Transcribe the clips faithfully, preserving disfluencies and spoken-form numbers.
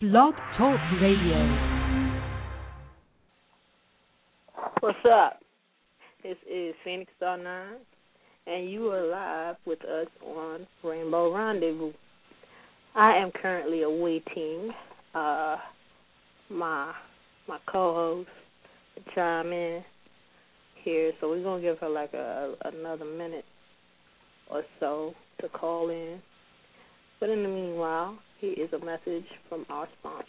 Blog Talk Radio. What's up? This is Phoenix Star nine, and you are live with us on Rainbow Rendezvous. I am currently awaiting uh, my my co-host to chime in here, so we're gonna give her like a, another minute or so to call in. But in the meanwhile, here is a message from our sponsor.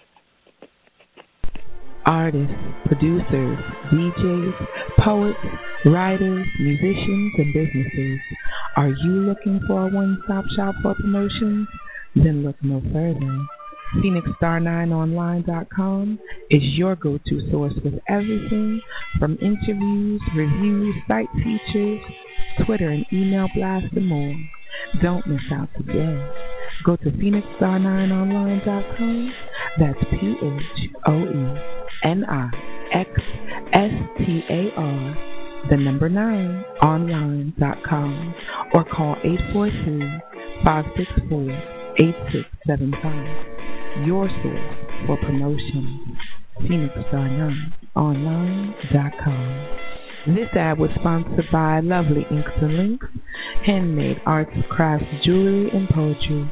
Artists, producers, D Js, poets, writers, musicians, and businesses. Are you looking for a one-stop shop for promotions? Then look no further. Phoenix Star nine Online dot com is your go-to source with everything from interviews, reviews, site features, Twitter and email blasts, and more. Don't miss out today. Go to Phoenix Star nine Online dot com. That's P H O E N I X S T A R, the number nine, online dot com, or call eight four two, five six four, eight six seven five. Your source for promotions, Phoenix Star nine Online dot com. This ad was sponsored by Lovely Inks and Links, handmade arts, crafts, jewelry, and poetry.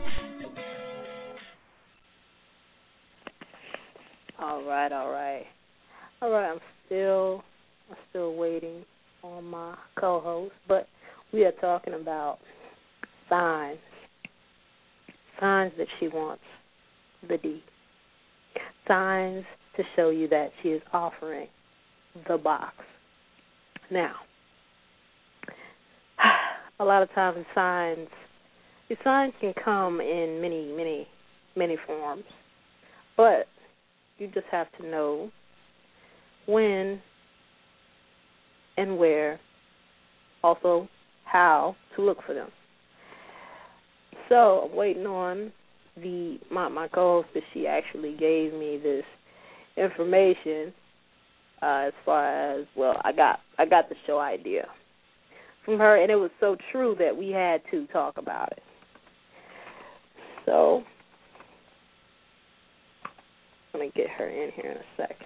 All right, all right. All right, I'm still I'm still waiting on my co-host, but we are talking about signs. Signs that she wants the D. Signs to show you that she is offering the box. Now, a lot of times signs, the signs can come in many, many, many forms, but you just have to know when and where, also how to look for them. So I'm waiting on the my, my co-host that she actually gave me this information. Uh, as far as well, I got I got the show idea from her, and it was so true that we had to talk about it. So I'm gonna get her in here in a second.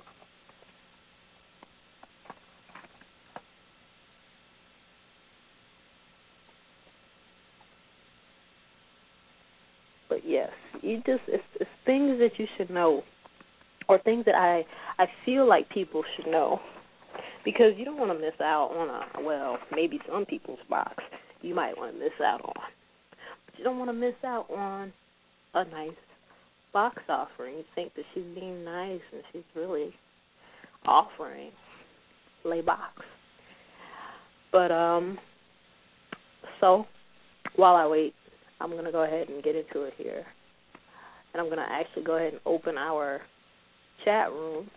But yes, you just it's, it's things that you should know, or things that I I feel like people should know, because you don't want to miss out on a, well, maybe some people's box you might want to miss out on, but you don't want to miss out on a nice box offering. You think that she's being nice and she's really offering lay box. But um, so while I wait, I'm going to go ahead and get into it here. And I'm going to actually go ahead and open our chat room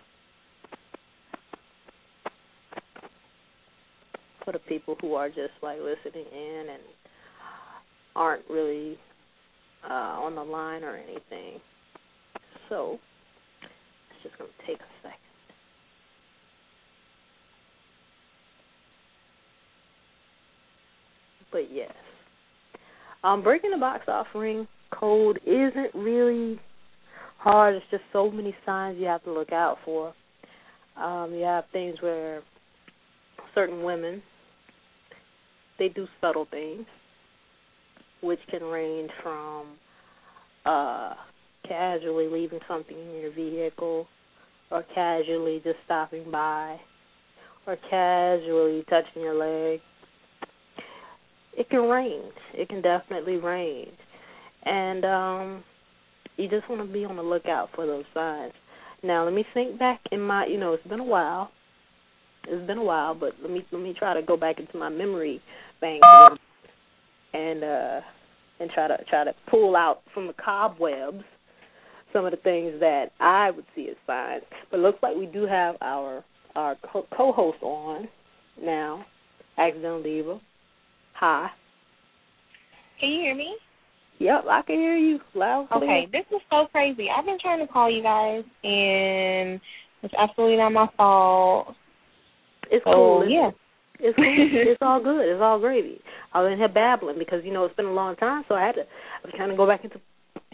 for the people who are just like listening in and aren't really uh, on the line or anything. So it's just going to take a second. But yes. Um, breaking the box offering code isn't really hard. It's just so many signs you have to look out for. Um, you have things where certain women, they do subtle things, which can range from uh, casually leaving something in your vehicle, or casually just stopping by, or casually touching your leg. It can range. It can definitely range. And um, you just want to be on the lookout for those signs. Now, let me think back in my, you know, it's been a while. It's been a while, but let me let me try to go back into my memory bank and uh, and try to try to pull out from the cobwebs some of the things that I would see as signs. But it looks like we do have our our co-host on now, Accidental Diva. Hi. Can you hear me? Yep, I can hear you loud. Okay, this is so crazy. I've been trying to call you guys, and it's absolutely not my fault. It's so, cool. It's, yeah. It's cool. It's all good. It's all gravy. I was in here babbling because, you know, it's been a long time, so I had to, I was trying to go back into,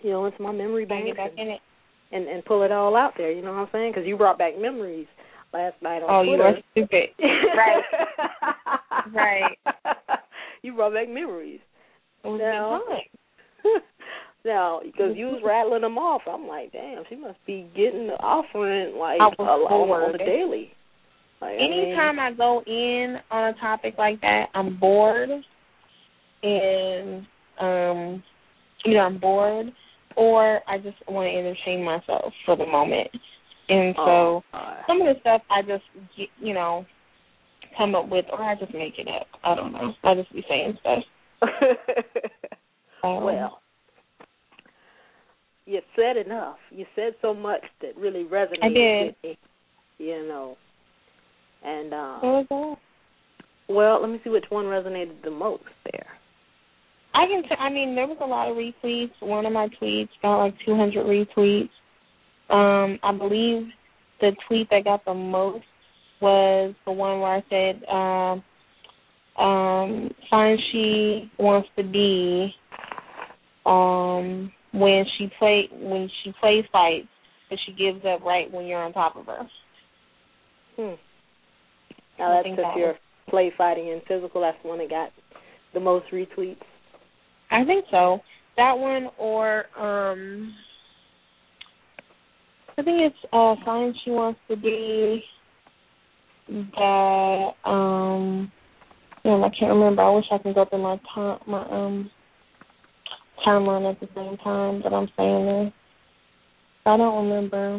you know, into my memory bank. Get back in it. And, and pull it all out there, you know what I'm saying? Because you brought back memories last night on oh, Twitter. Oh, you are stupid. Right. Right. You brought back memories. It was now, now, because you was rattling them off, I'm like, damn, she must be getting the offering, like, a, on, on the daily. Like, Anytime I, mean, I go in on a topic like that, I'm bored. And, um, either I'm bored or I just want to entertain myself for the moment. And so oh, some of the stuff I just, you know, come up with, or I just make it up. I don't know. I just be saying stuff. um, well, you said enough. You said so much that really resonated I did. with me, you know. And, um, what was that? Well, let me see which one resonated the most there. I can. T- I mean, there was a lot of retweets. One of my tweets got like two hundred retweets. Um, I believe the tweet that got the most was the one where I said, um, um, "Fine, she wants to be um, when she play when she plays fights, but she gives up right when you're on top of her." Hmm. Now that's if you're play fighting and physical. That's the one that got the most retweets. I think so. That one, or um, I think it's uh, Fine She Wants to Be that, um, damn, I can't remember. I wish I could go through my time, my um timeline at the same time that I'm saying this. I don't remember.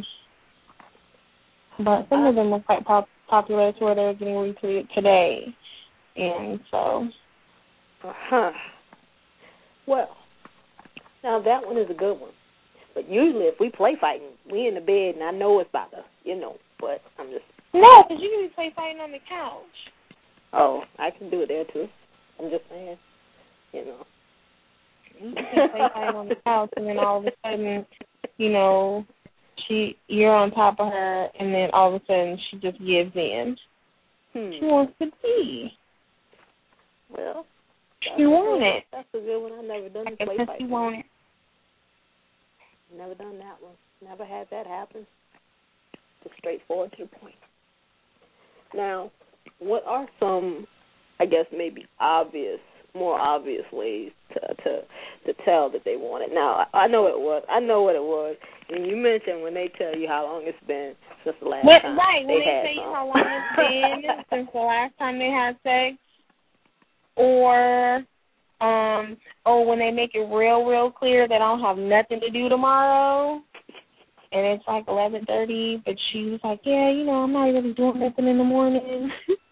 But some of them are quite pop- popular to where they're getting retweeted today. And so. Uh-huh. Well, now that one is a good one. But usually if we play fighting, we in the bed and I know it's about to, you know, but I'm just... No, because you can play fighting on the couch. Oh, I can do it there too. I'm just saying, you know. You can play fighting on the couch and then all of a sudden, you know, she you're on top of her and then all of a sudden she just gives in. Hmm. She wants to be. Well... She won it. That's a good one. I've never done the play fight. She won it. Never done that one. Never had that happen. Just straightforward to the point. Now, what are some, I guess, maybe obvious, more obvious ways to to, to tell that they want it? Now, I know it was. I know what it was. And you mentioned when they tell you how long it's been since the last what, time right, they when they had tell some. you how long it's been since the last time they had sex. Or, um, or when they make it real, real clear that I don't have nothing to do tomorrow, and it's like eleven thirty, but she was like, yeah, you know, I'm not really doing nothing in the morning.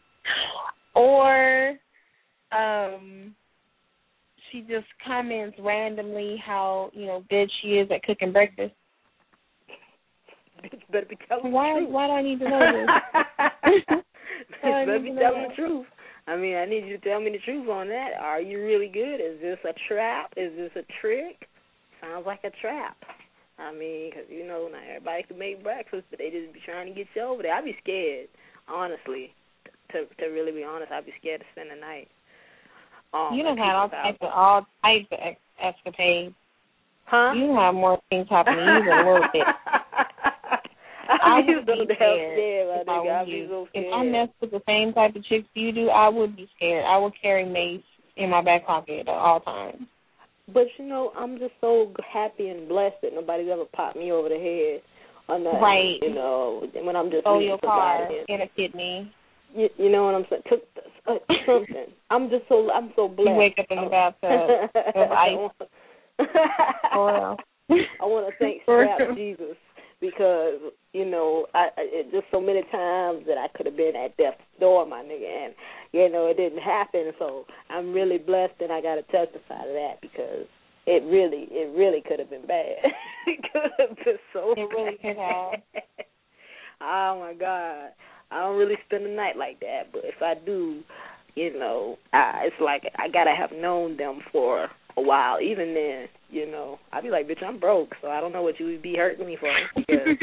Or, um, she just comments randomly how, you know, good she is at cooking breakfast. Bitch better be telling why, the truth. Why do I need to know this? Bitch better be telling the truth. I mean, I need you to tell me the truth on that. Are you really good? Is this a trap? Is this a trick? Sounds like a trap. I mean, because, you know, not everybody can make breakfast, but they just be trying to get you over there. I'd be scared, honestly, to to really be honest. I'd be scared to spend the night. Um, you done had all types of, all types of ex- escapades. Huh? You have more things happen to you than a little bit. I would be scared, scared if I was you. so If I messed with the same type of chicks you do, I would be scared. I would carry mace in my back pocket at all times. But, you know, I'm just so happy and blessed that nobody's ever popped me over the head or nothing, right. you know, when I'm just stole your car in a kidney. You, you know what I'm saying? Took uh, something. I'm just so, I'm so blessed. You wake up in the bathtub of ice. Or I want to thank Strap Jesus. Because, you know, I, I it, just so many times that I could have been at death's door, my nigga, and, you know, it didn't happen. So I'm really blessed, and I got to testify to that because it really, it really could have been bad. It could have been so It really could have. Oh, my God. I don't really spend the night like that, but if I do, you know, I, it's like I got to have known them for a while. Even then, you know, I'd be like, bitch, I'm broke, so I don't know what you would be hurting me for. Because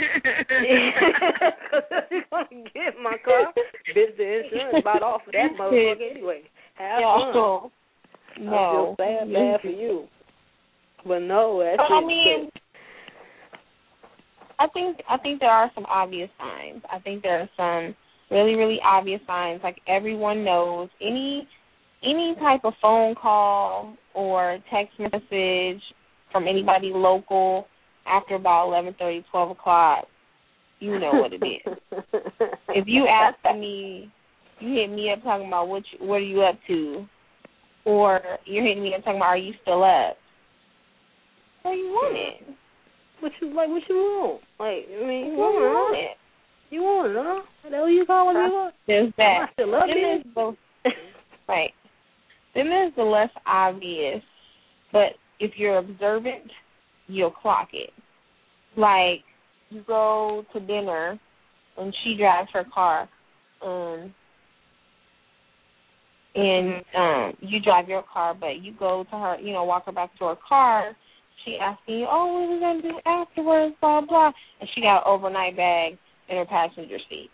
you're going to get my car. Bitch, the insurance bought off of that motherfucker anyway. Have no. fun. No. I feel bad, bad for you. But no, that's so, it. I mean, I think I think there are some obvious signs. I think there are some really, really obvious signs. Like everyone knows any any type of phone call or text message from anybody local after about eleven thirty, twelve o'clock, you know what it is. If you ask me, you hit me up talking about what you, what are you up to, or you're hitting me up talking about are you still up? What do you want it? What you like? What you want? Like, I mean, you What do you want want it? it? You want it, huh? What the hell you calling me for? There's that. I still love Then you. there's the, right. Then there's the less obvious, but if you're observant, you'll clock it. Like, you go to dinner, and she drives her car, um, and um, you drive your car, but you go to her, you know, walk her back to her car. She asking you, oh, what are we going to do afterwards, blah, blah. And she got an overnight bag in her passenger seat.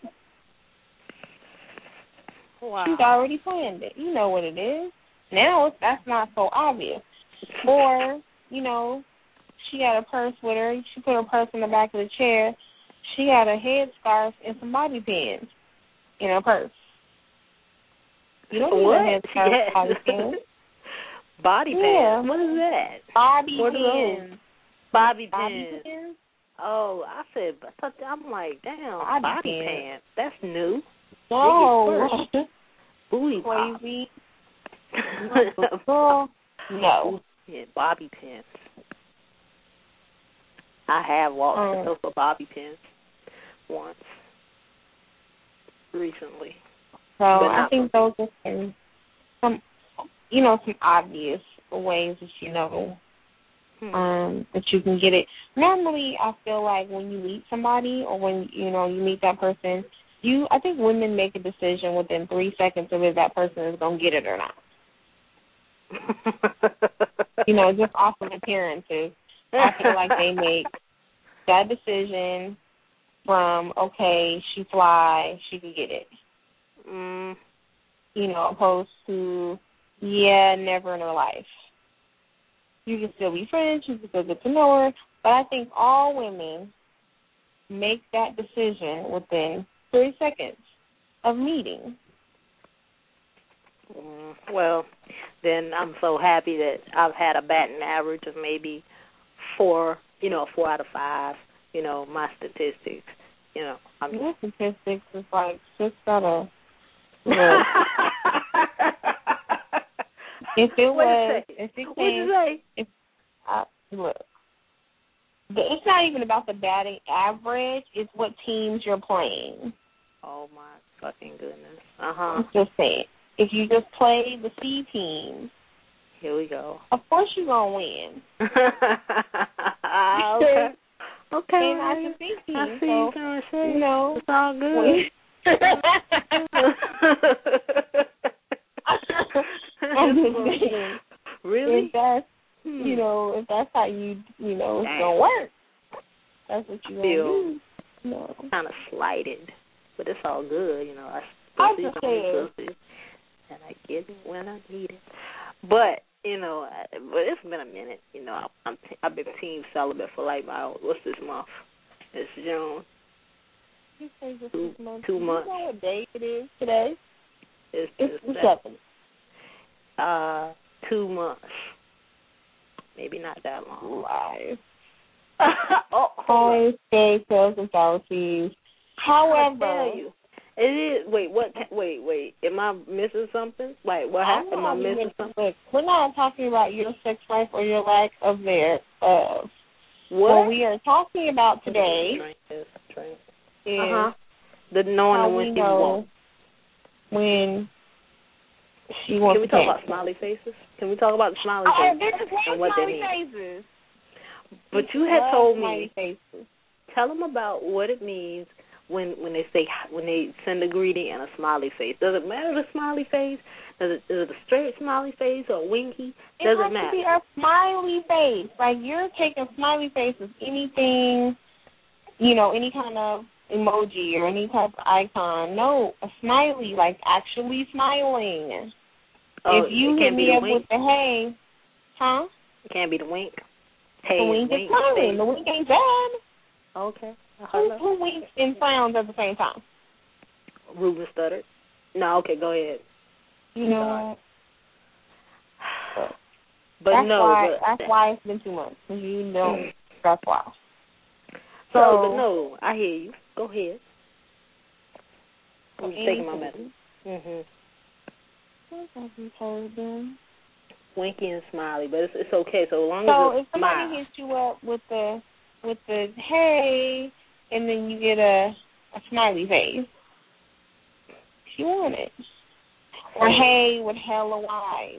Wow. She's already planned it. You know what it is. Now that's not so obvious. Or, you know, she got a purse with her. She put her purse in the back of the chair. She had a headscarf and some bobby pins in her purse. You don't need what? a headscarf Yes. and bobby pins. Body Yeah. pins. What is that? Bobby What are pins. those? Bobby, Bobby pins. pins? Oh, I said, I thought, I'm like, damn, Bobby body pins. pants. That's new. No. Booty pop. Crazy. Girl, no. Yeah, bobby pins. I have walked Um, um, for bobby pins once recently. So I think those are some, some, you know, some obvious ways that you know hmm. um, that you can get it. Normally, I feel like when you meet somebody or when, you know, you meet that person, you, I think women make a decision within three seconds of if that person is going to get it or not. You know, just off of appearances. I feel like they make that decision from, okay, she fly, she can get it. Mm. You know, opposed to, yeah, never in her life. You can still be friends, you can still get to know her, but I think all women make that decision within three seconds of meeting. Mm. Well, then I'm so happy that I've had a batting average of maybe four, you know, four out of five, you know, my statistics. You know, I'm just... Your statistics is like six out of... Look, if it was, if it What'd came, you say? if, uh, look, it's not even about the batting average, it's what teams you're playing. Oh, my fucking goodness. Uh-huh. I'm just saying. If you just play the C teams, here we go. of course you're going to win. Okay. Okay. And I can see teams. I see so, you trying to say. You know. It's all good. I'm just saying. Really? If that's, hmm. you know, if that's how you, you know, it's Dang. going to work. That's what you're going to do. No. Kind of slighted, but it's all good, you know. I I pussy just on said. pussy, and I get it when I need it. But you know, I, but it's been a minute. You know, I, I'm t- I've been team celibate for like about what's this month? It's June. You say just Two, this month. two Do months. You know what day it is today? It's, It's it's the that, seventh. uh, two months. Maybe not that long. Live. oh, Always stay sales and fallacies. However, tell you. It is. Wait, what? Wait, wait. Am I missing something? Like, what happened? Am I missing something? Look, we're not talking about your sex life or your lack of there. Of What? what we are talking about today Is uh-huh. the knowing how when we she know won't. when she wants Can we to talk cancel. about smiley faces? Can we talk about the smiley Oh, faces this is and what they smiley mean? faces. But you Love had told smiley me. Faces. Tell them about what it means when when they say when they send a greeting and a smiley face. Does it matter the smiley face? Does it is it a straight smiley face or a winky? Does it it matter? has to be a smiley face. Like you're taking smiley face as anything, you know, any kind of emoji or any type of icon. No, a smiley, like actually smiling. Oh, if you it hit can't be me the up wink? with the hey, huh? It can't be the wink. Hey, the wink, wink is smiling. face. The wink ain't bad. Okay. Who, who winks and frowns at the same time? Ruben stuttered. No, okay, go ahead. You know. But that's no, why, but that's why it's been two months. Because you don't. That's why. So, So, but no, I hear you. Go ahead. I'm just taking my medicine. Mhm. What have you told them? Winky and smiley, but it's it's okay so long so as if somebody smile. hits you up with the with the hey, and then you get a a smiley face, you want it. Or hey with hella wise.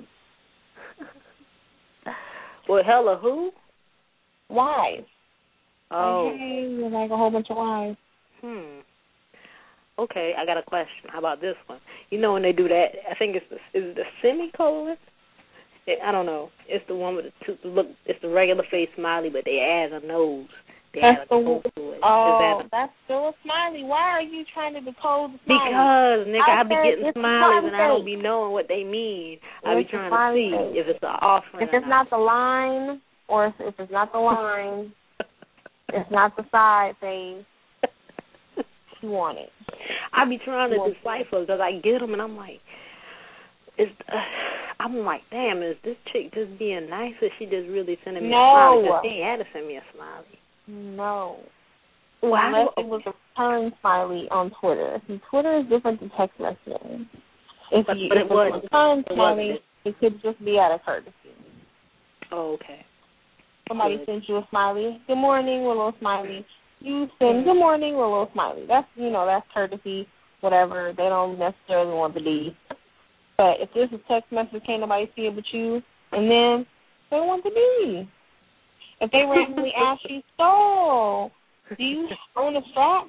With hella who? Wise. Oh. Like, hey, with like a whole bunch of wise. Hmm. Okay, I got a question. How about this one? You know when they do that, I think it's the, is it the semicolon? It, I don't know. It's the one with the two, look. It's the regular face smiley, but they add a nose. They That's add a the, nose to it. oh, that a, that's still a smiley. Why are you trying to decode the smiley? Because, nigga, I, I be getting smileys and I don't face. be knowing what they mean. It's I be trying to see face. if it's an offering. If it's or not the line, or if, if it's not the line, it's not the side face. You want it. I be trying to decipher because I get them and I'm like, is uh, I'm like, damn, is this chick just being nice or she just really sending me no. a smiley? Because she ain't had to send me a smiley. No. Well, Unless do, it was a return smiley on Twitter. See, Twitter is different than text messaging. If, but, you, but if it was a return smiley, it could just be out of courtesy. Oh, okay. Somebody Good. sends you a smiley. Good morning with a little smiley. You send good morning with a little smiley. That's, you know, that's courtesy, whatever. They don't necessarily want the D. But if this is text message, can't nobody see it but you, and then they want the D. If they randomly ask you, so, do you own a strap?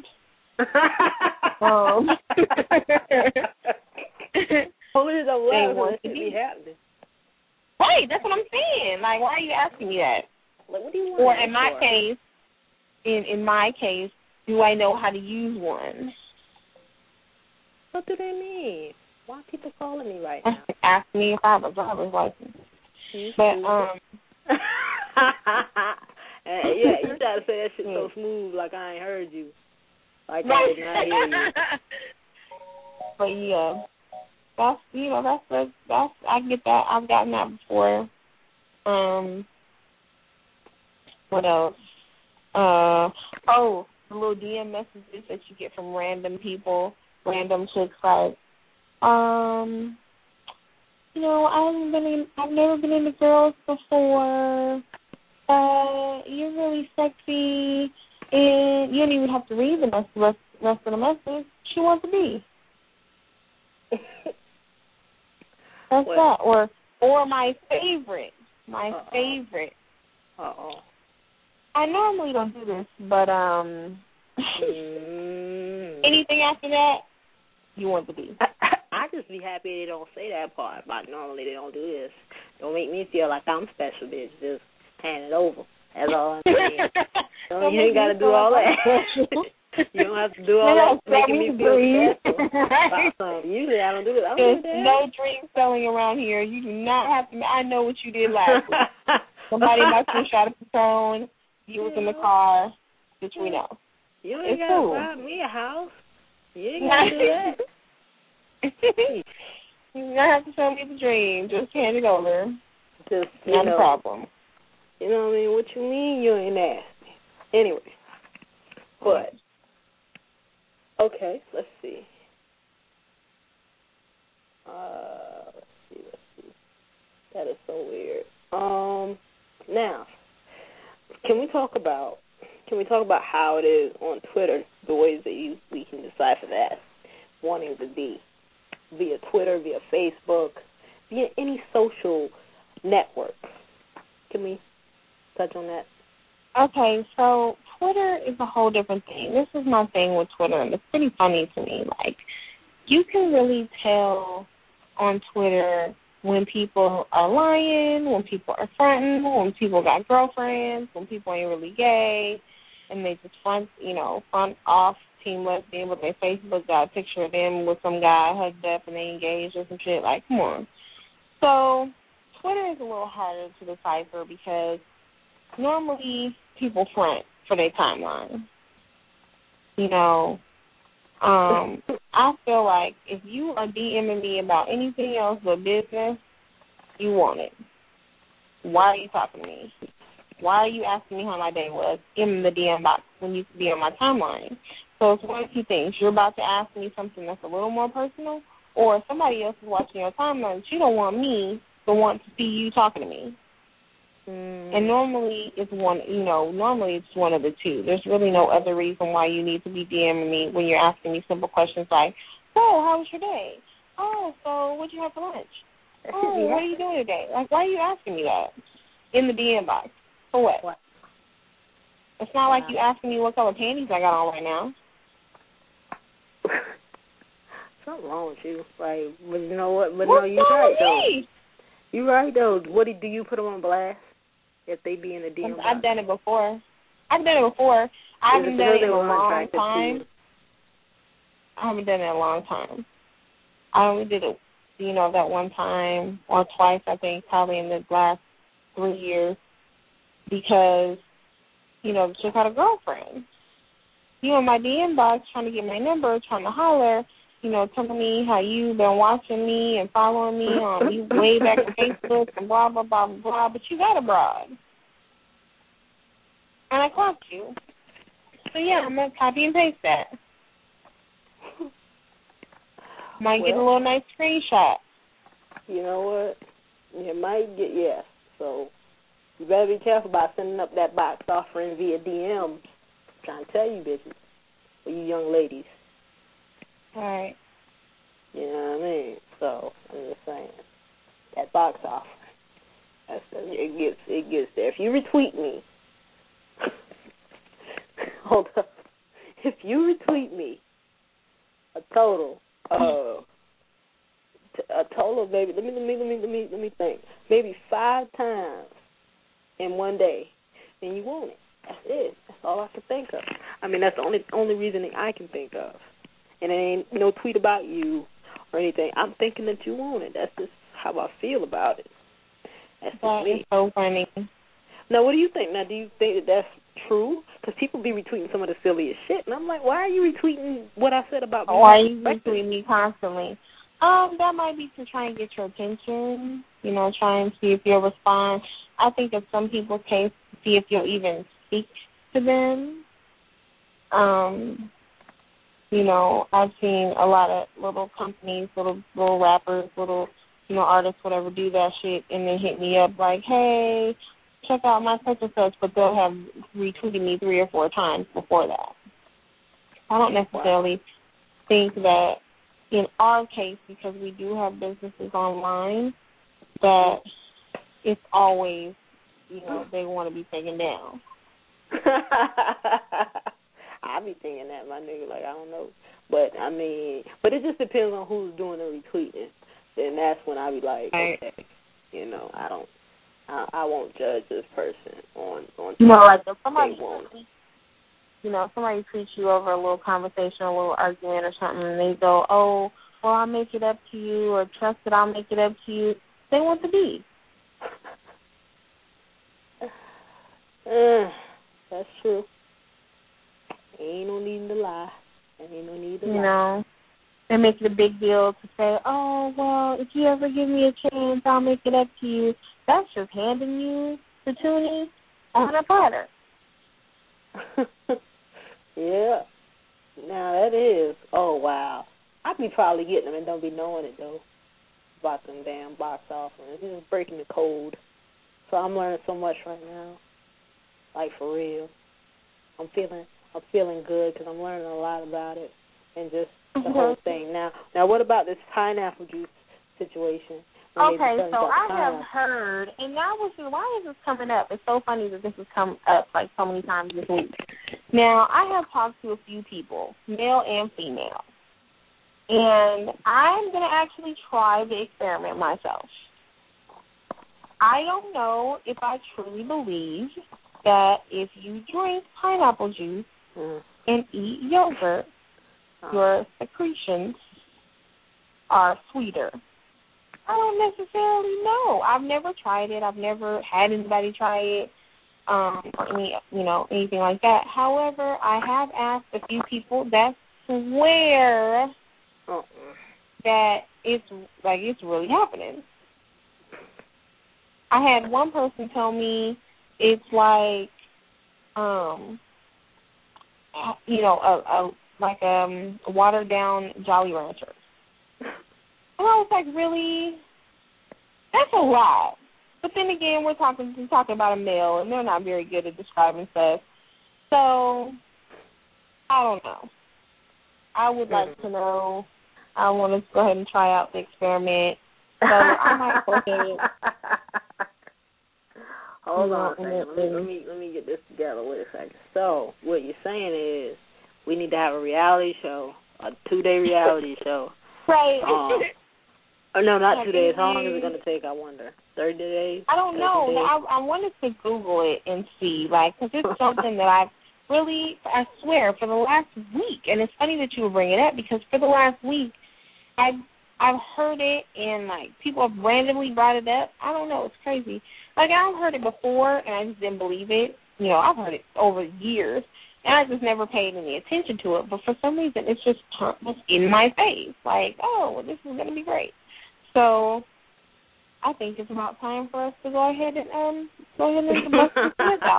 um, Who is a they what? want That to be be happening. Right, that's what I'm saying. Like, why are you asking me that? Like, what do you want? Or in my for? case, in in my case, do I know how to use one? What do they mean? Why are people calling me right now? Ask me if I have a driver's license. You but um, and, yeah, you try to say that shit so smooth, like I ain't heard you, like I did not hear you. But yeah, that's you know that's the that's I get that I've gotten that before. Um, what else? Uh oh, the little D M messages that you get from random people, random chicks like, um, you know, I haven't been in, I've never been into girls before. Uh, you're really sexy, and you don't even have to read the rest, rest, rest of the message. She wants to be. That's what? that. Or or my favorite, my Uh-oh. favorite. Uh oh. I normally don't do this, but um, mm. anything after that, you want to be. I, I just be happy they don't say that part. But normally they don't do this. Don't make me feel like I'm special, bitch. Just hand it over. That's all I'm saying. So you ain't got to do all that. You don't have to do all no, that making me feel special. Right. So usually I don't do this. I There's don't do that. no dream selling around here. You do not have to. I know what you did last week. Somebody knocked you a shot of Patron. You was in the car. Which we know. You ain't got to cool. buy me a house. You ain't got to do that. You don't have to show me the dream. Just hand it over. Just, you Not know, a problem. You know what I mean? What you mean you ain't nasty? Anyway. But, okay, let's see. Uh, let's see, let's see. That is so weird. Um, now, can we talk about, can we talk about how it is on Twitter, the ways that you, we can decipher that, wanting to be, via Twitter, via Facebook, via any social network? Can we touch on that? Okay, so Twitter is a whole different thing. This is my thing with Twitter, and it's pretty funny to me. Like, you can really tell on Twitter when people are lying, when people are fronting, when people got girlfriends, when people ain't really gay, and they just front, you know, front off team lesbian, but their Facebook got a picture of them with some guy hugged up and they engaged or some shit. Like, come on. So Twitter is a little harder to decipher because normally people front for their timeline. You know, um, I feel like if you are DMing me about anything else but business, you want it. Why are you talking to me? Why are you asking me how my day was in the D M box when you could be on my timeline? So it's one of two things. You're about to ask me something that's a little more personal, or somebody else is watching your timeline, but you don't want me to want to see you talking to me. Mm. And normally it's one, you know, normally it's one of the two. There's really no other reason why you need to be DMing me when you're asking me simple questions like, so, how was your day? Oh, so what'd you have for lunch? Oh, yeah. What are you doing today? Like, why are you asking me that in the D M box? For what? what? It's not like you asking me what color panties I got on right now. Something wrong with you. Like, but you know what? But What's no, you're right, though. Me? You're right, though. What do, do you put them on blast if they be in the D M box? I've done it before. I've done it before. I haven't done it in a long time. I haven't done it in a long time. I only did it, you know, that one time or twice, I think, probably in the last three years because, you know, the chick had a girlfriend. You in my D M box trying to get my number, trying to holler, you know, telling me how you been watching me and following me on you way back on Facebook and blah, blah, blah, blah, blah, but you got a broad. And I clocked you. So, yeah, I'm going to copy and paste that. Might well, get a little nice screenshot. You know what? You might get, yeah. So you better be careful about sending up that box offering via D Ms. I'm trying to tell you, bitches, or you young ladies. All right. You know what I mean? So I'm just saying that box offering. That's it gets it gets there. If you retweet me, hold up. If you retweet me, a total. Uh, a total of maybe let me let me let me let me let me think maybe five times in one day, and you want it. That's it. That's all I can think of. I mean, that's the only only reasoning I can think of, and it ain't no tweet about you or anything. I'm thinking that you want it. That's just how I feel about it. That's that me. Is so funny. Now, what do you think? Now, do you think that that's true? Because people be retweeting some of the silliest shit, and I'm like, why are you retweeting what I said about me? Why are you retweeting me constantly? Um, that might be to try and get your attention, you know, try and see if you'll respond. I think in some people's case, see if you'll even speak to them. Um, you know, I've seen a lot of little companies, little little rappers, little, you know, artists, whatever, do that shit, and then hit me up like, hey, check out my such and such, but they'll have retweeted me three or four times before that. I don't necessarily think that in our case, because we do have businesses online, that it's always, you know, they want to be taken down. I be thinking that, my nigga, like, I don't know. But, I mean, but it just depends on who's doing the retweeting. Then that's when I be like, okay, you know, I don't. I, I won't judge this person on on. You know, like if somebody, you know, somebody treats you over a little conversation, a little argument or something, and they go, "Oh, well, I'll make it up to you," or "Trust that I'll make it up to you." They want the beef. Uh, that's true. Ain't no need to lie. Ain't no need to you lie. You know, they make it a big deal to say, "Oh, well, if you ever give me a chance, I'll make it up to you." That's just handing you the tuna on a platter. Yeah. Now that is. Oh, wow. I be probably getting them and don't be knowing it, though, about them damn box offerings. It's just breaking the code. So I'm learning so much right now. Like, for real. I'm feeling I'm feeling good because I'm learning a lot about it and just the mm-hmm. whole thing. Now, now, what about this pineapple juice situation? Okay, so I have heard, and now this is, why is this coming up? It's so funny that this has come up like so many times this week. Now, I have talked to a few people, male and female, and I'm going to actually try the experiment myself. I don't know if I truly believe that if you drink pineapple juice mm. and eat yogurt, oh. your secretions are sweeter. I don't necessarily know. I've never tried it. I've never had anybody try it. um, or any, you know, anything like that. However, I have asked a few people that swear uh-uh. that it's like it's really happening. I had one person tell me it's like, um, you know, a, a like um, a watered down Jolly Rancher, and I was like, really? That's a lot. But then again, we're talking we're talking about a male, and they're not very good at describing stuff. So I don't know. I would like to know. I want to go ahead and try out the experiment. So I might go ahead. Hold on a second. Let me, let me let me get this together. Wait a second. So what you're saying is we need to have a reality show, a two-day reality show. Right. Um, oh, no, not two days. How long is it going to take, I wonder? thirty days? I don't know. I, I wanted to Google it and see, like, because it's something that I've really, I swear, for the last week, and it's funny that you were bringing it up because for the last week, I've, I've heard it and, like, people have randomly brought it up. I don't know. It's crazy. Like, I've heard it before, and I just didn't believe it. You know, I've heard it over years, and I just never paid any attention to it. But for some reason, it's just it's in my face. Like, oh, well, this is going to be great. So I think it's about time for us to go ahead and um go ahead and bust the kids out.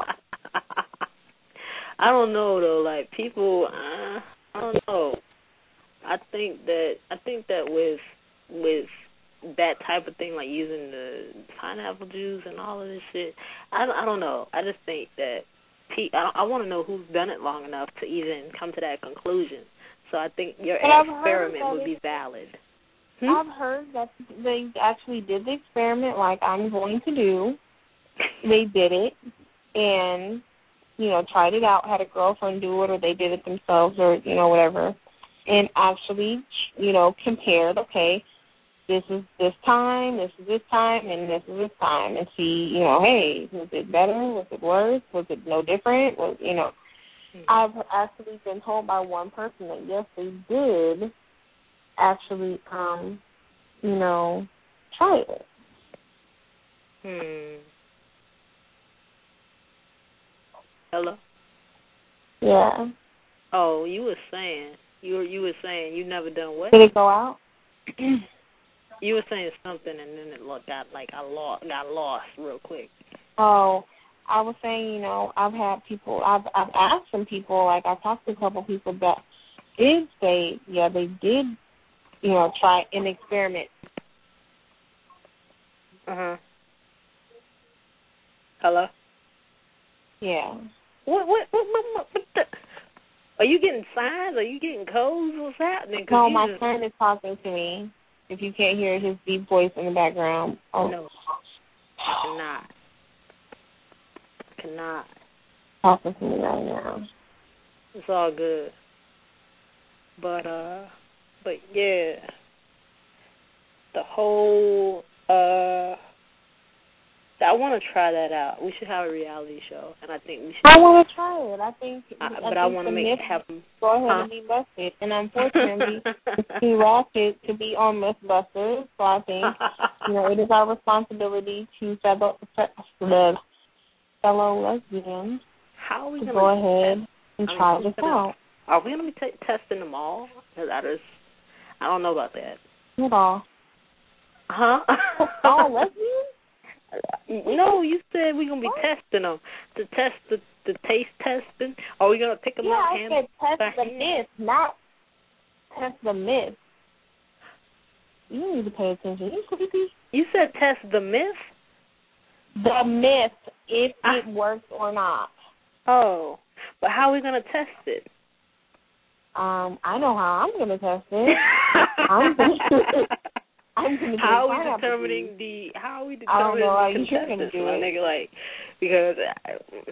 I don't know though. Like people, uh, I don't know. I think that I think that with with that type of thing, like using the pineapple juice and all of this shit, I, I don't know. I just think that pe- I, I want to know who's done it long enough to even come to that conclusion. So I think your experiment would be valid. Hmm? I've heard that they actually did the experiment like I'm going to do. They did it and, you know, tried it out, had a girlfriend do it or they did it themselves or, you know, whatever, and actually, you know, compared, okay, this is this time, this is this time, and this is this time, and see, you know, hey, was it better? Was it worse? Was it no different? Was, you know, mm-hmm. I've actually been told by one person that, yes, they did actually, um, you know, try it. Hmm. Hello? Yeah. Oh, you were saying, you were, you were saying you never done what? Did it go out? You were saying something, and then it looked got like I lost, got lost real quick. Oh, I was saying, you know, I've had people, I've I've asked some people, like I've talked to a couple people that did say, yeah, they did, you know, try an experiment. Uh huh. Hello. Yeah. What what what what? what the? Are you getting signs? Are you getting codes? What's happening? No, my just... friend is talking to me. If you can't hear his deep voice in the background. Oh. No. I cannot. I cannot. Talking to me right now. It's all good. But, uh, but yeah. The whole, uh, I want to try that out. We should have a reality show, and I think we should. I want to try it. I think. I, I but think I want to make myth, have. Go ahead huh? and be busted, and unfortunately, it's too ratchet to be on Mythbusters. So I think you know it is our responsibility to fellow the fellow lesbians How are we to gonna go ahead and I try mean, this gonna, out. Are we going to be t- testing them all? Cause I just, I don't know about that. At all. Huh? All lesbians? No, you said we're going to be what? testing them. To test the, the taste testing? Are we going to pick them yeah, up? Yeah, I said test the hand? myth, not test the myth. You need to pay attention. You creepy. You said test the myth? The myth, if I, it works or not. Oh, but how are we going to test it? Um, I know how I'm going to test it. I'm going to... I'm gonna how are we determining the? How are we determining I don't know how the you're gonna do my it. nigga, like, because I,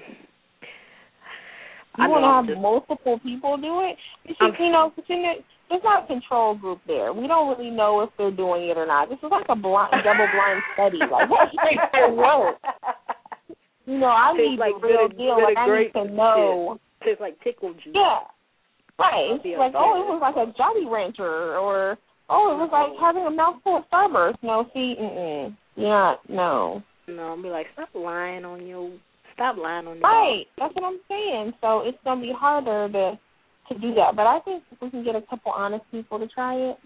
you want to have just, multiple people do it. It's just, you know, there's not a control group there. We don't really know if they're doing it or not. This is like a blind, double blind study. Like, what makes it work? You know, I need like the real good, deal. Good like, I need to know. Tastes like pickle juice. Yeah. Right. It's like, oh, it was like a Jolly Rancher, or oh, it was like having a mouthful of Starburst. No, see, mm-mm. Yeah, no. No, I'll be like, stop lying on your Stop lying on the Right. Ball. That's what I'm saying. So it's going to be harder to to do that. But I think if we can get a couple honest people to try it.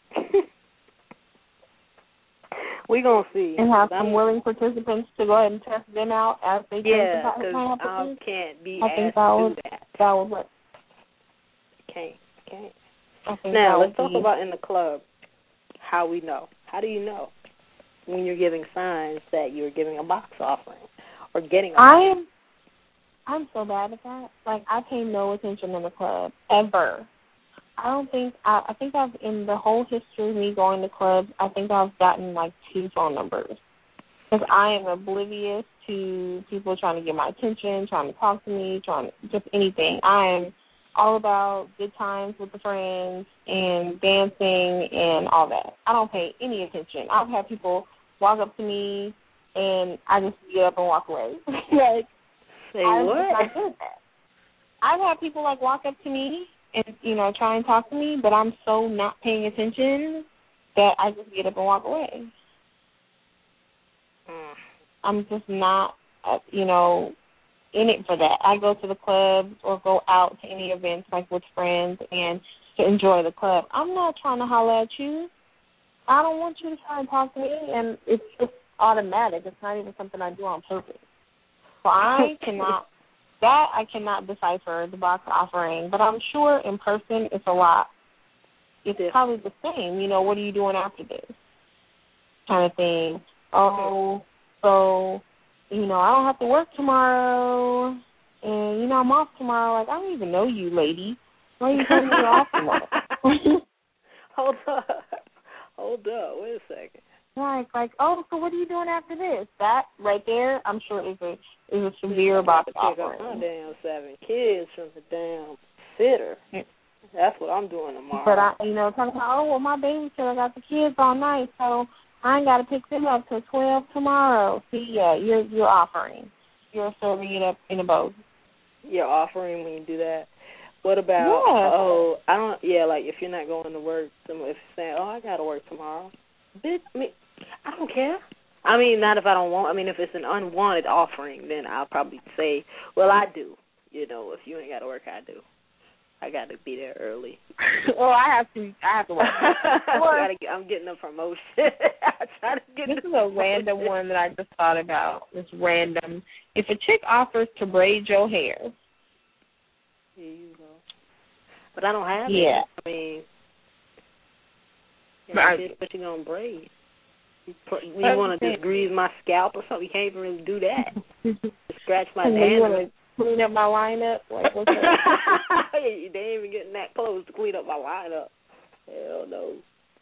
We're going to see. And have some willing participants to go ahead and test them out as they yeah, test the I can't be I asked think that to would, do that. That would work. Can't, can't. I think now, that let's talk be... about in the club how we know. How do you know when you're giving signs that you're giving a box offering or getting a box I am, I'm so bad at that. Like, I pay no attention in the club, ever. I don't think, I, I think I've, in the whole history of me going to clubs, I think I've gotten like two phone numbers. Because I am oblivious to people trying to get my attention, trying to talk to me, trying to, just anything. I am all about good times with the friends and dancing and all that. I don't pay any attention. I've had people walk up to me and I just get up and walk away. like, Say I'm what? just not good at that. I've had people like walk up to me and, you know, try and talk to me, but I'm so not paying attention that I just get up and walk away. Mm. I'm just not, uh, you know, in it for that. I go to the clubs or go out to any events like with friends and to enjoy the club. I'm not trying to holler at you. I don't want you to try and talk to me, and it's just automatic. It's not even something I do on purpose. So I cannot, that I cannot decipher the box offering, but I'm sure in person it's a lot. It's yeah. probably the same. You know, what are you doing after this? Kind of thing. Oh, so, you know, I don't have to work tomorrow, and, you know, I'm off tomorrow. Like, I don't even know you, lady. Why are you telling me you're off tomorrow? Hold up. Hold up. Wait a second. Like, like, oh, so what are you doing after this? That right there, I'm sure is a is a severe box offering. Pick up my damn seven kids from the damn sitter. That's what I'm doing tomorrow. But I, you know, talking about, oh, well, my babysitter got the kids all night, so I ain't got to pick them up till twelve tomorrow. See, yeah, you're you're offering, you're serving it up in a boat. You're offering when you do that. What about? Yeah. Oh, I don't. Yeah, like if you're not going to work, if you're saying, oh, I got to work tomorrow. Bitch, I mean, I don't care. I mean, not if I don't want. I mean, if it's an unwanted offering, then I'll probably say, well, I do. You know, if you ain't got to work, I do. I got to be there early. Well, I have to. I have to work. I gotta get, I'm getting a promotion. I try to get this is a random one that I just thought about. It's random. If a chick offers to braid your hair. Here you go. But I don't have yeah. it. I mean, but I, what you gonna braid? You, you want to just grease my scalp or something? You can't even really do that. Just scratch my dandruff. Clean up my lineup? Like, what's that? They ain't even getting that close to clean up my lineup. Hell no.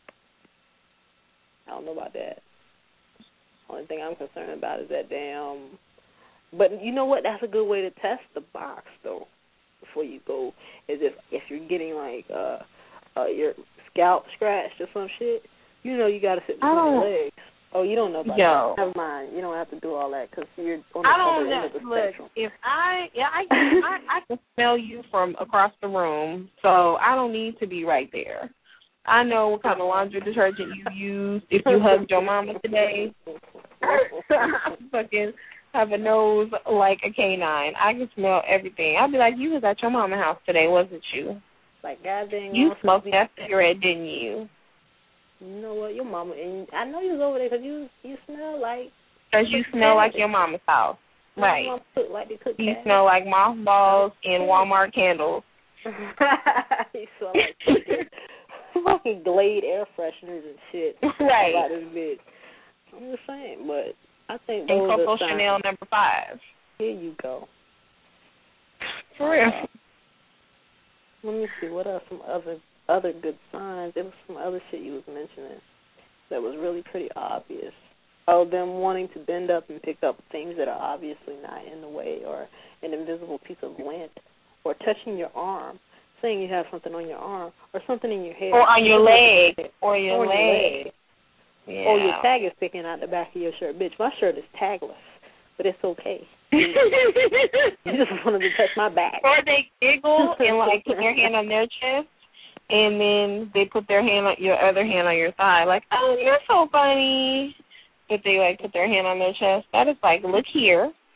I don't know about that. Only thing I'm concerned about is that damn. But you know what? That's a good way to test the box, though, before you go, is if, if you're getting, like, uh, uh, your scalp scratched or some shit, you know you got to sit between your legs. Oh, you don't know about Yo. that. Never mind. You don't have to do all that because you're on the I don't other know. end of the Look, spectrum. if I, yeah, I, I, I can smell you from across the room, so I don't need to be right there. I know what kind of laundry detergent you used. If you hugged your mama today, I fucking have a nose like a canine. I can smell everything. I'd be like, you was at your mama's house today, wasn't you? Like, goddamn. You smoked that cigarette, didn't you? You know what, your mama, and I know you was over there because you you smell like. Because you smell like your mama's house. Right. Cook like they cook you cat. smell like mothballs and Walmart candles. You smell like fucking Glade air fresheners and shit. Right. About this bitch. I'm just saying, but I think and those Coco are signs. Chanel number five. Here you go. For real. Uh, let me see, what are some other other good signs? There was some other shit you was mentioning that was really pretty obvious. Oh, them wanting to bend up and pick up things that are obviously not in the way, or an invisible piece of lint, or touching your arm, saying you have something on your arm, or something in your hair. Or on your leg. Or your or leg. Your leg. Yeah. Or your tag is sticking out the back of your shirt. Bitch, my shirt is tagless, but it's okay. You just wanted to touch my back. Or they giggle and, like, put their hand on their chest, and then they put their hand on your other hand on your thigh, like, oh, you're so funny. But they, like, put their hand on their chest. That is like, look here.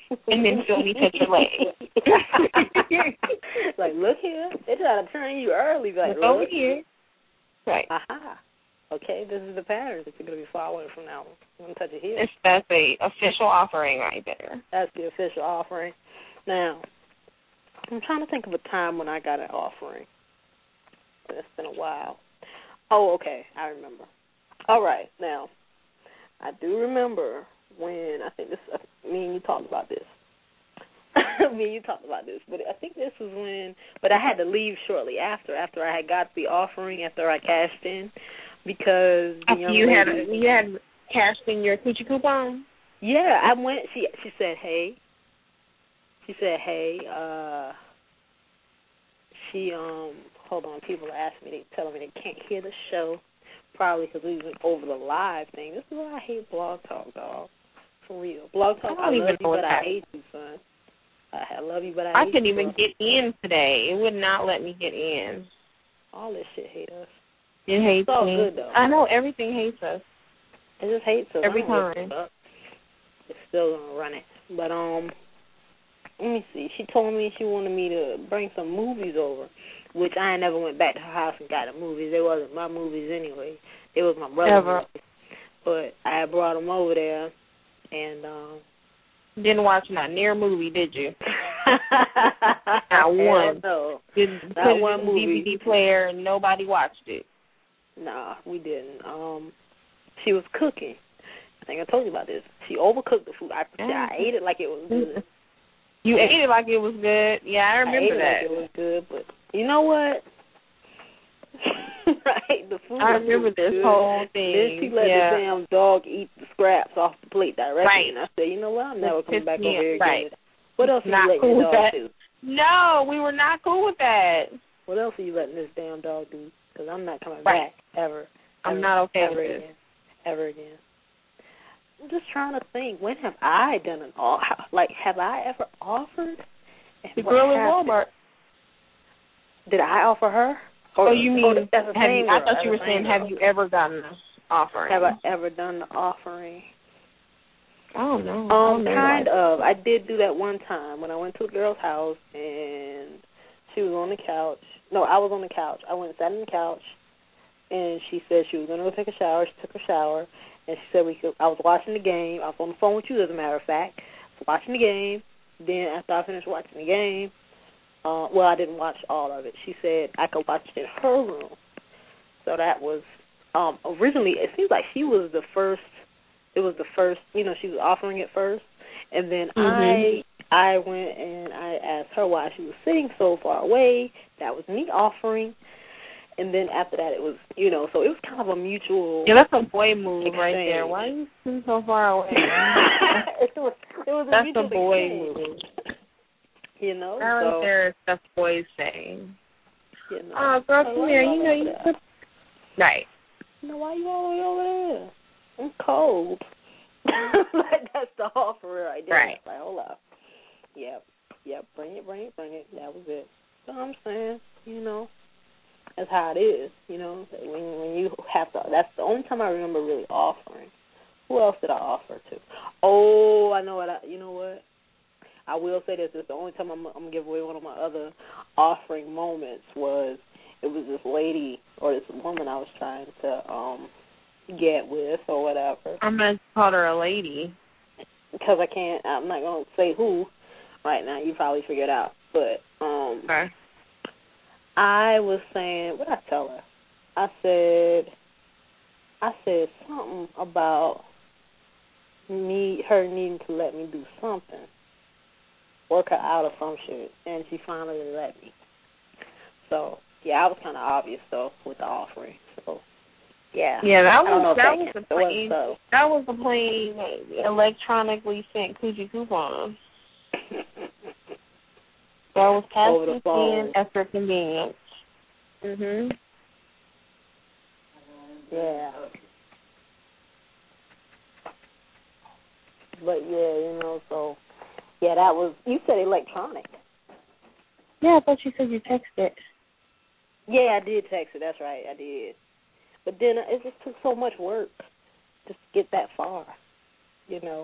and then feel me touch your leg. Like, look here. They try to turn you early. Like, look look over here. Right. Aha. Okay, this is the pattern that you're going to be following from now on. I'm going to touch it here. It's, that's a official offering right there. That's the official offering. Now, I'm trying to think of a time when I got an offering. It's been a while. Oh, okay, I remember. All right, now, I do remember when, I think this, uh, me and you talked about this. me and you talked about this, but I think this was when, but I had to leave shortly after, after I had got the offering, after I cashed in, because the young you lady, had a, you had cashed in your coochie coupon? Yeah, I went, she, she said, hey, she said, hey, uh, she, um, hold on, people are asking me, they telling me they can't hear the show, probably because we went over the live thing. This is why I hate Blog Talk, dog. For real. Blog Talk, I, I love you, but I hate you, son. I love you, but I hate you. I couldn't even get in today. It would not let me get in. All this shit hate us. It hates it's all me. good, though. I know, everything hates us. It just hates us. Every time. It it's still going to run it. But, um, let me see. She told me she wanted me to bring some movies over, which I ain't never went back to her house and got the movies. They wasn't my movies anyway. It was my brother's Ever. movies. But I brought them over there, and, um, didn't watch not near movie, did you? Not one. No. Didn't Not put one it in the movie. D V D player and nobody watched it. Nah, we didn't. Um, she was cooking. I think I told you about this. She overcooked the food. I, Yeah. I ate it like it was good. You ate it like it was good. Yeah, I remember I ate that. it like it was good, but you know what? Right, the food. I remember this good. whole thing. Then she let yeah. the damn dog eat the scraps off the plate directly, right. and I said, you know what? I'm never coming back over me, here right. again. What else are not you letting cool your dog that. do? No, we were not cool with that. What else are you letting this damn dog do? Because I'm not coming right. back ever. I'm ever, not okay ever with again. this. Ever again. I'm just trying to think. When have I done an offer? Like, have I ever offered? The girl in Walmart. Did I offer her? Or, oh, you mean, or that's the have same you, I girl, thought you were saying, girl. have you ever gotten an offering? Have I ever done the offering? I don't know. Um, I don't know kind like of. I did do that one time when I went to a girl's house and she was on the couch. No, I was on the couch. I went and sat on the couch, and she said she was going to go take a shower. She took a shower, and she said we could. I was watching the game. I was on the phone with you, as a matter of fact, watching the game. Then after I finished watching the game, uh, well, I didn't watch all of it. She said I could watch it in her room. So that was um, originally. It seems like she was the first. It was the first. You know, she was offering it first, and then mm-hmm. I. I went and I asked her why she was sitting so far away. That was me offering. And then after that, it was, you know, so it was kind of a mutual. Yeah, that's a boy move exchange. right there. Why are you sitting so far away? it was, it was a that's mutual a boy exchange. move. You know? Right so, there is stuff boys say. You know. Oh, girl, so come here. You know, you put. Right. You know, why you all the way over there? I'm cold. Like, that's the offer right there. Right. Like, hold up. Yep, yep, bring it, bring it, bring it. That was it. So I'm saying, you know, that's how it is, you know. When when you have to, that's the only time I remember really offering. Who else did I offer to? Oh, I know what I, you know what? I will say this, it's the only time I'm, I'm going to give away one of my other offering moments was, it was this lady or this woman I was trying to um get with or whatever. I'm going to call her a lady. Because I can't, I'm not going to say who. Right now, you probably figured out, but um, okay. I was saying, what did I tell her? I said, I said something about me, her needing to let me do something, work her out or some shit, and she finally let me. So yeah, I was kind of obvious though with the offering. So yeah, yeah, that I don't know was that if was that the plain so. that was the plain electronically sent coochie coupon. That was Over the phone. and extra convenience. Mhm. Yeah. But yeah, you know, so yeah, that was. You said electronic. Yeah, I thought you said you texted. Yeah, I did text it. That's right, I did. But then it just took so much work just to get that far, you know.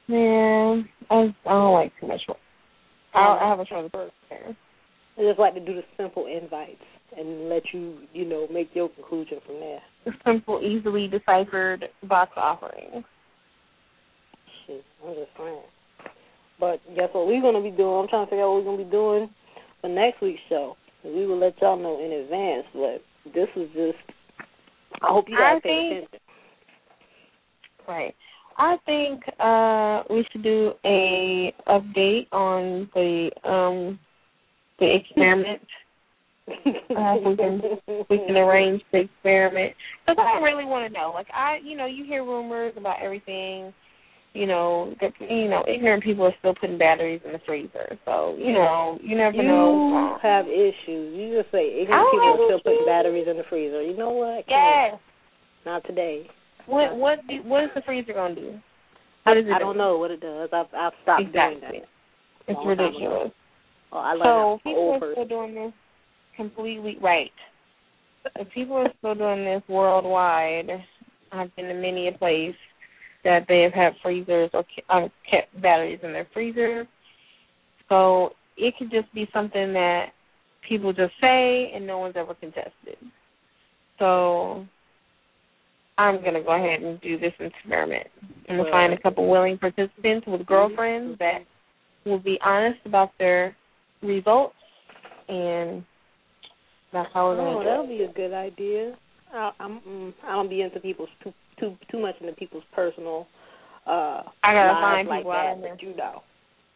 Man, I, I don't like too much work. I, I have a choice of work there. I just like to do the simple invites and let you, you know, make your conclusion from there. The simple, easily deciphered box offering. Shit, I'm just saying. But guess what we're going to be doing? I'm trying to figure out what we're going to be doing for next week's show. We will let y'all know in advance, but this was just, I hope you guys I pay think, attention. Right. I think uh, we should do a update on the um, the experiment. uh, we can we can arrange the experiment because I really want to know. Like I, you know, you hear rumors about everything. You know, that, you know, ignorant people are still putting batteries in the freezer. So you know, you never you know. You have issues. You just say ignorant people are still putting batteries in the freezer. You know what? Yes. Not today. What what do, what is the freezer gonna do? What is it I don't do? know what it does. I've I've stopped exactly. doing that. It's ridiculous. Oh, I so people are still doing this completely right. If people are still doing this worldwide, I've been to many a place that they have had freezers or um, kept batteries in their freezer. So it could just be something that people just say and no one's ever contested. So I'm going to go ahead and do this experiment. I'm going to find a couple willing participants with girlfriends that will be honest about their results, and that's how we're going to oh, do it. Oh, that'll be a good idea. I, I'm, mm, I don't be into people's too too too much into people's personal uh I gotta lives find like people that, out but you know.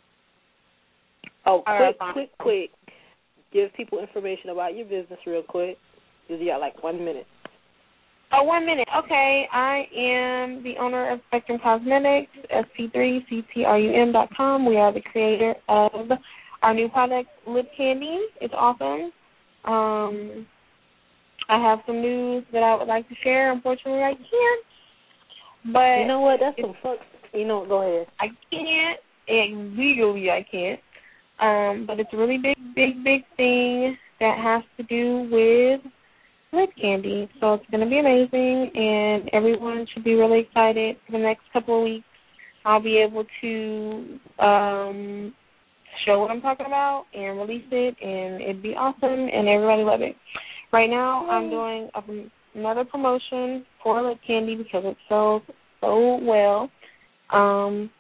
Oh, I quick, quick, quick. Give people information about your business real quick. Because you got like one minute. Oh, one minute. Okay. I am the owner of Spectrum Cosmetics, S P three C T R U M dot com. We are the creator of our new product, Lip Candy. It's awesome. Um, I have some news that I would like to share. Unfortunately, I can't. But you know what? That's some fuck. You know, go ahead. I can't. And legally, I can't. Um, but it's a really big, big, big thing that has to do with lip candy. So it's going to be amazing, and everyone should be really excited. For the next couple of weeks, I'll be able to um, show what I'm talking about and release it, and it'd be awesome, and everybody love it. Right now, I'm doing a, another promotion for lip candy because it sells so well. Um,